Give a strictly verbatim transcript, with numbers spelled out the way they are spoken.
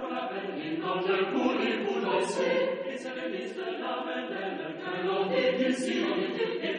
l'ange courut pour danser, et c'est le ministre de la Madeleine, que l'on dit ici en été,